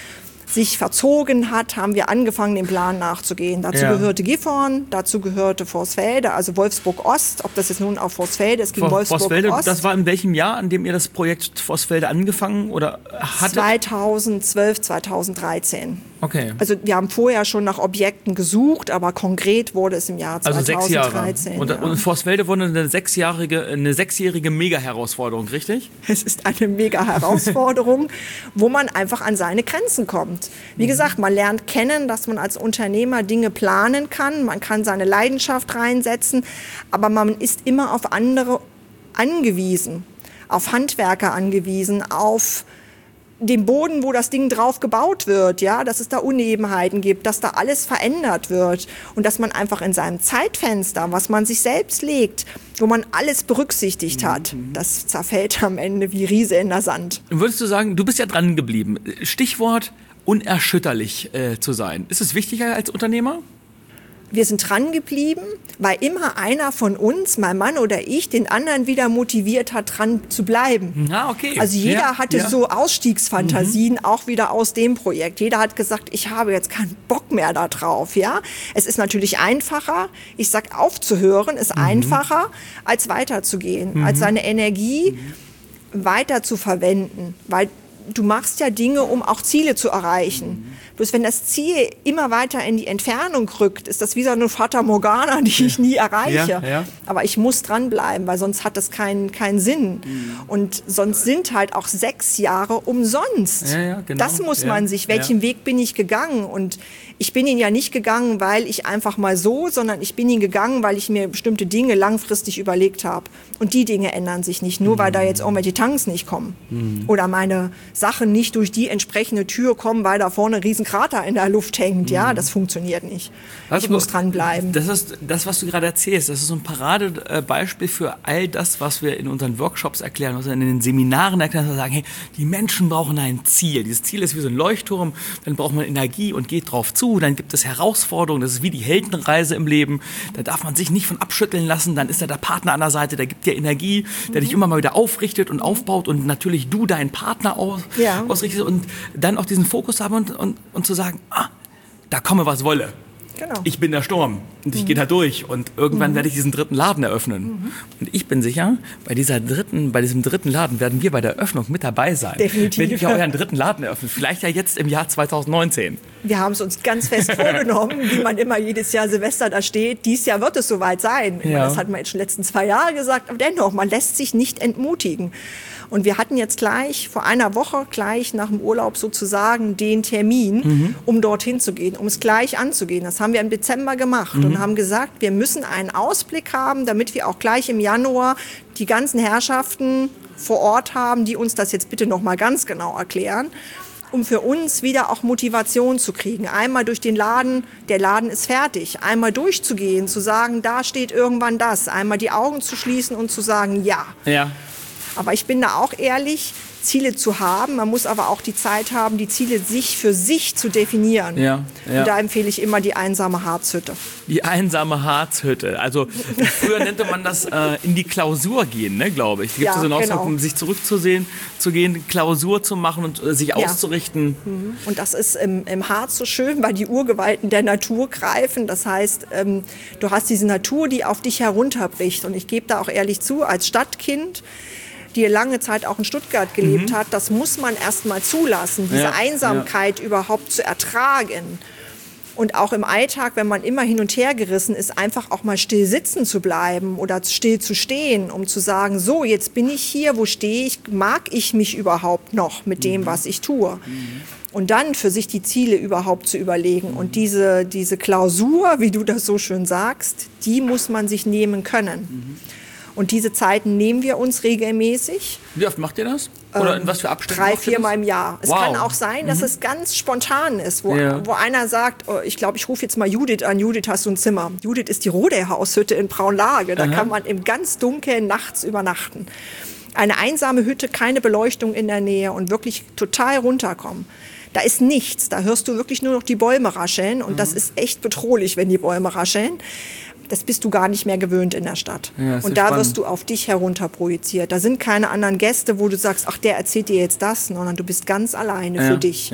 sich verzogen hat, haben wir angefangen, dem Plan nachzugehen. Dazu Ja. gehörte Gifhorn, dazu gehörte Vorsfelde, also Wolfsburg-Ost, ob das jetzt nun auf Vorsfelde, es ging Vorsfelde, Wolfsburg-Ost. das war in welchem Jahr, an dem ihr das Projekt Vorsfelde angefangen oder hattet? zweitausendzwölf, zweitausenddreizehn. Okay. Also wir haben vorher schon nach Objekten gesucht, aber konkret wurde es im Jahr Also sechs Jahre. zweitausenddreizehn. Und, ja. und Vorsfelde wurde eine sechsjährige, eine sechsjährige Mega-Herausforderung, richtig? Es ist eine mega Herausforderung, wo man einfach an seine Grenzen kommt. Wie gesagt, man lernt kennen, dass man als Unternehmer Dinge planen kann, man kann seine Leidenschaft reinsetzen, aber man ist immer auf andere angewiesen, auf Handwerker angewiesen, auf dem Boden, wo das Ding drauf gebaut wird, ja, dass es da Unebenheiten gibt, dass da alles verändert wird und dass man einfach in seinem Zeitfenster, was man sich selbst legt, wo man alles berücksichtigt hat, das zerfällt am Ende wie Riese in der Sand. Würdest du sagen, du bist ja dran geblieben. Stichwort unerschütterlich äh, zu sein. Ist es wichtiger als Unternehmer? Wir sind dran geblieben, weil immer einer von uns, mein Mann oder ich, den anderen wieder motiviert hat, dran zu bleiben. Ah, okay. Also jeder Ja, hatte ja. so Ausstiegsfantasien, auch wieder aus dem Projekt. Jeder hat gesagt, ich habe jetzt keinen Bock mehr da drauf. Ja? Es ist natürlich einfacher, ich sag aufzuhören, ist einfacher, als weiterzugehen, als seine Energie weiter zu verwenden, weil du machst ja Dinge, um auch Ziele zu erreichen. Bloß wenn das Ziel immer weiter in die Entfernung rückt, ist das wie so eine Fata Morgana, die ich nie erreiche. Ja, ja. Aber ich muss dranbleiben, weil sonst hat das keinen keinen Sinn. Und sonst sind halt auch sechs Jahre umsonst. Ja, ja, genau. Das muss Ja, man sich, welchen ja. Weg bin ich gegangen? Und ich bin ihn ja nicht gegangen, weil ich einfach mal so, sondern ich bin ihn gegangen, weil ich mir bestimmte Dinge langfristig überlegt habe. Und die Dinge ändern sich nicht, nur weil da jetzt irgendwelche Tanks nicht kommen. Oder meine Sachen nicht durch die entsprechende Tür kommen, weil da vorne ein riesen Krater in der Luft hängt. Ja, das funktioniert nicht. Also, ich muss dranbleiben. Das ist das, was du gerade erzählst. Das ist so ein Paradebeispiel für all das, was wir in unseren Workshops erklären, was wir in den Seminaren erklären, dass wir sagen, hey, die Menschen brauchen ein Ziel. Dieses Ziel ist wie so ein Leuchtturm, dann braucht man Energie und geht drauf zu, dann gibt es Herausforderungen, das ist wie die Heldenreise im Leben. Da darf man sich nicht von abschütteln lassen, dann ist da der Partner an der Seite, der gibt dir Energie, der dich immer mal wieder aufrichtet und aufbaut und natürlich du deinen Partner aus, Ja. ausrichtest und dann auch diesen Fokus haben und, und, und zu sagen, ah, da komme was wolle. Genau. Ich bin der Sturm und ich Mhm. gehe da durch und irgendwann Mhm. werde ich diesen dritten Laden eröffnen. Mhm. Und ich bin sicher, bei dieser dritten, bei diesem dritten Laden werden wir bei der Eröffnung mit dabei sein. Definitiv. Wenn ihr euren dritten Laden eröffnet, vielleicht ja jetzt im Jahr zweitausendneunzehn. Wir haben es uns ganz fest vorgenommen, wie man immer jedes Jahr Silvester da steht. Dies Jahr wird es soweit sein. Ich Ja. meine, das hat man jetzt schon die letzten zwei Jahre gesagt, aber dennoch, man lässt sich nicht entmutigen. Und wir hatten jetzt gleich, vor einer Woche, gleich nach dem Urlaub sozusagen den Termin, Mhm. um dorthin zu gehen, um es gleich anzugehen. Das haben wir im Dezember gemacht Mhm. und haben gesagt, wir müssen einen Ausblick haben, damit wir auch gleich im Januar die ganzen Herrschaften vor Ort haben, die uns das jetzt bitte noch mal ganz genau erklären, um für uns wieder auch Motivation zu kriegen. Einmal durch den Laden, der Laden ist fertig. Einmal durchzugehen, zu sagen, da steht irgendwann das. Einmal die Augen zu schließen und zu sagen, ja. Ja. Aber ich bin da auch ehrlich, Ziele zu haben. Man muss aber auch die Zeit haben, die Ziele sich für sich zu definieren. Ja, ja. Und da empfehle ich immer die einsame Harzhütte. Die einsame Harzhütte. Also früher nannte man das äh, in die Klausur gehen, ne, glaube ich. Da gibt es Ja, so einen Ausdruck, genau. um sich zurückzusehen, zu gehen, Klausur zu machen und äh, sich auszurichten. Und das ist im, im Harz so schön, weil die Urgewalten der Natur greifen. Das heißt, ähm, du hast diese Natur, die auf dich herunterbricht. Und ich gebe da auch ehrlich zu, als Stadtkind, die lange Zeit auch in Stuttgart gelebt hat, das muss man erst mal zulassen, diese Ja, Einsamkeit überhaupt zu ertragen. Und auch im Alltag, wenn man immer hin und her gerissen ist, einfach auch mal still sitzen zu bleiben oder still zu stehen, um zu sagen, so, jetzt bin ich hier, wo stehe ich, mag ich mich überhaupt noch mit dem, was ich tue? Und dann für sich die Ziele überhaupt zu überlegen. Und diese, diese Klausur, wie du das so schön sagst, die muss man sich nehmen können. Und diese Zeiten nehmen wir uns regelmäßig. Wie oft macht ihr das? Oder in was für Abständen? Drei, macht ihr viermal das? im Jahr. Es Wow. kann auch sein, dass es ganz spontan ist, wo, Ja. wo einer sagt, oh, ich glaube, ich rufe jetzt mal Judith an. Judith, hast du ein Zimmer? Judith ist die Rohde-Haushütte in Braunlage. Da Aha. kann man im ganz Dunkeln nachts übernachten. Eine einsame Hütte, keine Beleuchtung in der Nähe und wirklich total runterkommen. Da ist nichts. Da hörst du wirklich nur noch die Bäume rascheln. Und das ist echt bedrohlich, wenn die Bäume rascheln. Das bist du gar nicht mehr gewöhnt in der Stadt. Ja, das und ist da spannend. wirst du auf dich herunter projiziert. Da sind keine anderen Gäste, wo du sagst, ach, der erzählt dir jetzt das, sondern du bist ganz alleine Ja, für dich. ja.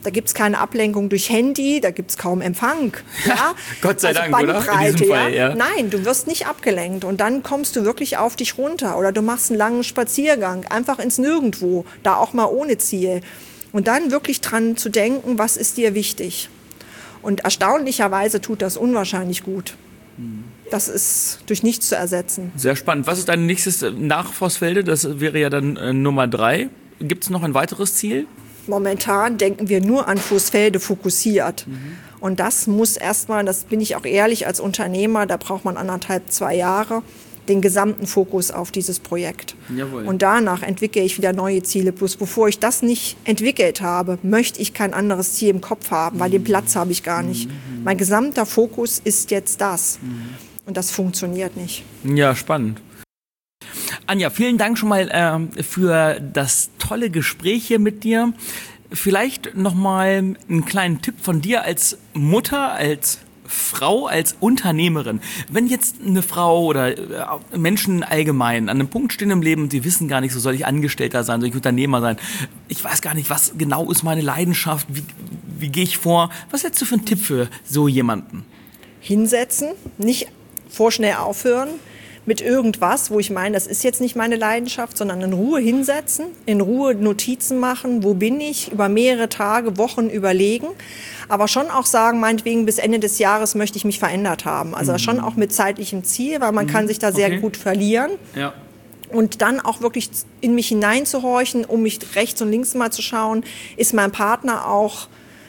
Da gibt es keine Ablenkung durch Handy, da gibt es kaum Empfang. Ja? Gott sei also Dank, oder? In diesem Fall, ja. Nein, du wirst nicht abgelenkt und dann kommst du wirklich auf dich runter oder du machst einen langen Spaziergang, einfach ins Nirgendwo, da auch mal ohne Ziel. Und dann wirklich dran zu denken, was ist dir wichtig. Und erstaunlicherweise tut das unwahrscheinlich gut. Das ist durch nichts zu ersetzen. Sehr spannend. Was ist dein nächstes nach Vorsfelde? Das wäre ja dann äh, Nummer drei. Gibt es noch ein weiteres Ziel? Momentan denken wir nur an Vorsfelde fokussiert. Mhm. Und das muss erstmal, das bin ich auch ehrlich als Unternehmer, da braucht man anderthalb, zwei Jahre, den gesamten Fokus auf dieses Projekt. Jawohl. Und danach entwickle ich wieder neue Ziele. Bloß bevor ich das nicht entwickelt habe, möchte ich kein anderes Ziel im Kopf haben, weil den Platz habe ich gar nicht. Mhm. Mein gesamter Fokus ist jetzt das. Mhm. Und das funktioniert nicht. Ja, spannend. Anja, vielen Dank schon mal äh, für das tolle Gespräch hier mit dir. Vielleicht nochmal einen kleinen Tipp von dir als Mutter, als Frau, als Unternehmerin. Wenn jetzt eine Frau oder äh, Menschen allgemein an einem Punkt stehen im Leben und sie wissen gar nicht, so soll ich Angestellter sein, soll ich Unternehmer sein, ich weiß gar nicht, was genau ist meine Leidenschaft, wie, wie gehe ich vor? Was hättest du für einen Tipp für so jemanden? Hinsetzen, nicht vorschnell aufhören mit irgendwas, wo ich meine, das ist jetzt nicht meine Leidenschaft, sondern in Ruhe hinsetzen, in Ruhe Notizen machen, wo bin ich, über mehrere Tage, Wochen überlegen, aber schon auch sagen, meinetwegen bis Ende des Jahres möchte ich mich verändert haben. Also mhm. schon auch mit zeitlichem Ziel, weil man mhm. kann sich da sehr okay. gut verlieren. Ja. Und dann auch wirklich in mich hineinzuhorchen, um mich rechts und links mal zu schauen, ist mein Partner auch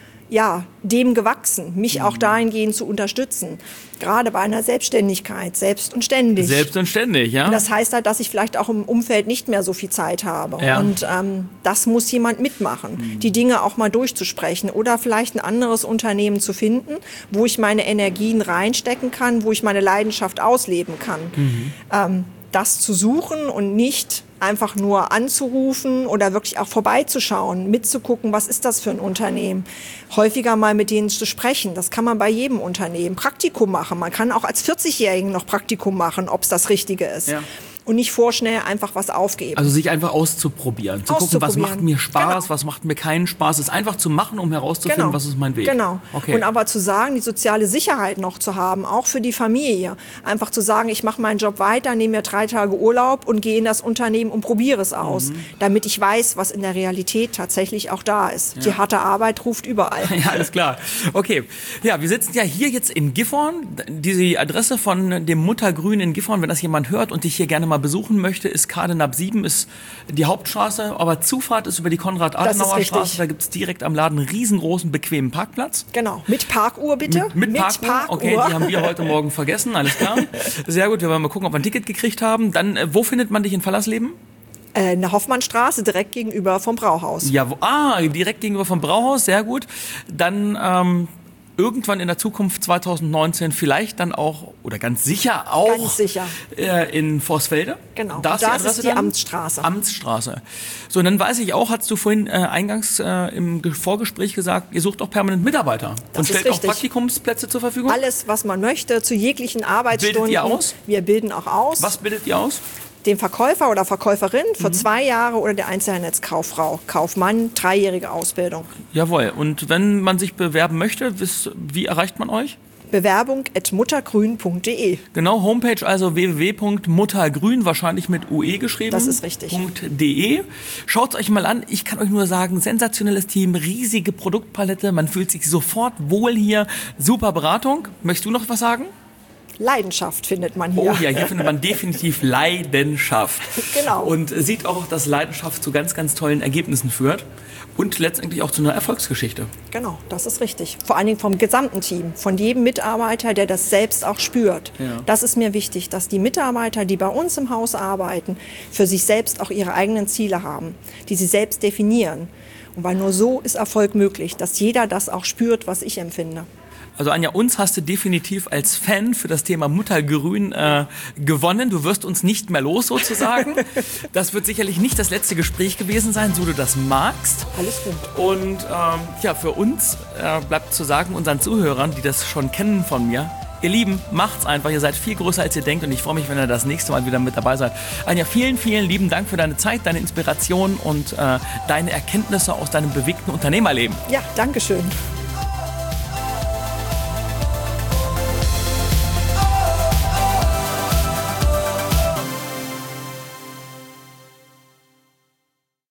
ja, dem gewachsen, mich auch dahingehend zu unterstützen. Gerade bei einer Selbstständigkeit, selbst und ständig. Selbst und ständig, ja. Und das heißt halt, dass ich vielleicht auch im Umfeld nicht mehr so viel Zeit habe. Ja. Und ähm, das muss jemand mitmachen, mhm. die Dinge auch mal durchzusprechen oder vielleicht ein anderes Unternehmen zu finden, wo ich meine Energien reinstecken kann, wo ich meine Leidenschaft ausleben kann. Mhm. Ähm, das zu suchen und nicht einfach nur anzurufen oder wirklich auch vorbeizuschauen, mitzugucken, was ist das für ein Unternehmen. Häufiger mal mit denen zu sprechen, das kann man bei jedem Unternehmen. Praktikum machen, man kann auch als vierzigjährigen noch Praktikum machen, ob es das Richtige ist. Ja. Und nicht vorschnell einfach was aufgeben. Also sich einfach auszuprobieren, zu gucken, was macht mir Spaß, genau. was macht mir keinen Spaß. Es einfach zu machen, um herauszufinden, genau. was ist mein Weg. Genau. Okay. Und aber zu sagen, die soziale Sicherheit noch zu haben, auch für die Familie. Einfach zu sagen, ich mache meinen Job weiter, nehme mir drei Tage Urlaub und gehe in das Unternehmen und probiere es aus. Mhm. Damit ich weiß, was in der Realität tatsächlich auch da ist. Ja. Die harte Arbeit ruft überall. Ja, alles klar. Okay. Ja, wir sitzen ja hier jetzt in Gifhorn. Diese Adresse von dem Muttergrün in Gifhorn, wenn das jemand hört und dich hier gerne mal besuchen möchte, ist Kadenab sieben, ist die Hauptstraße, aber Zufahrt ist über die Konrad-Adenauer-Straße. Da gibt es direkt am Laden einen riesengroßen, bequemen Parkplatz. Genau, mit Parkuhr bitte. Mit, mit, mit Parkuhr, Parkuhr, okay, die haben wir heute Morgen vergessen, alles klar. Sehr gut, wir wollen mal gucken, ob wir ein Ticket gekriegt haben. Dann, äh, wo findet man dich in Fallersleben? In der Hoffmannstraße, direkt gegenüber vom Brauhaus. Ja, wo, ah, direkt gegenüber vom Brauhaus, sehr gut. Dann, ähm, irgendwann in der Zukunft zwanzig neunzehn vielleicht dann auch, oder ganz sicher auch, ganz sicher. Äh, in Vorsfelde. Genau, da ist das die, Adresse ist die dann? Amtsstraße. Amtsstraße. So, und dann weiß ich auch, hast du vorhin äh, eingangs äh, im Vorgespräch gesagt, ihr sucht auch permanent Mitarbeiter. Das und stellt ist richtig. auch Praktikumsplätze zur Verfügung? Alles, was man möchte, zu jeglichen Arbeitsstunden. Bildet ihr aus? Wir bilden auch aus. Was bildet ihr aus? Den Verkäufer oder Verkäuferin für mhm. zwei Jahre oder der Einzelhandelskauffrau, Kaufmann, dreijährige Ausbildung. Jawohl. Und wenn man sich bewerben möchte, wie erreicht man euch? Bewerbung at muttergrün punkt de. Genau, Homepage also w w w punkt muttergrün, wahrscheinlich mit U E geschrieben. Das ist richtig. .de. Schaut es euch mal an. Ich kann euch nur sagen, sensationelles Team, riesige Produktpalette. Man fühlt sich sofort wohl hier. Super Beratung. Möchtest du noch was sagen? Leidenschaft findet man hier. Oh ja, hier findet man definitiv Leidenschaft. Genau. Und sieht auch, dass Leidenschaft zu ganz, ganz tollen Ergebnissen führt und letztendlich auch zu einer Erfolgsgeschichte. Genau, das ist richtig. Vor allen Dingen vom gesamten Team, von jedem Mitarbeiter, der das selbst auch spürt. Ja. Das ist mir wichtig, dass die Mitarbeiter, die bei uns im Haus arbeiten, für sich selbst auch ihre eigenen Ziele haben, die sie selbst definieren. Und weil nur so ist Erfolg möglich, dass jeder das auch spürt, was ich empfinde. Also Anja, uns hast du definitiv als Fan für das Thema Muttergrün äh, gewonnen. Du wirst uns nicht mehr los sozusagen. Das wird sicherlich nicht das letzte Gespräch gewesen sein, so du das magst. Alles gut. Und ähm, ja, für uns äh, bleibt zu sagen, unseren Zuhörern, die das schon kennen von mir, Ihr Lieben, macht's einfach. Ihr seid viel größer, als ihr denkt und ich freue mich, wenn ihr das nächste Mal wieder mit dabei seid. Anja, vielen, vielen lieben Dank für deine Zeit, deine Inspiration und äh, deine Erkenntnisse aus deinem bewegten Unternehmerleben. Ja, danke schön.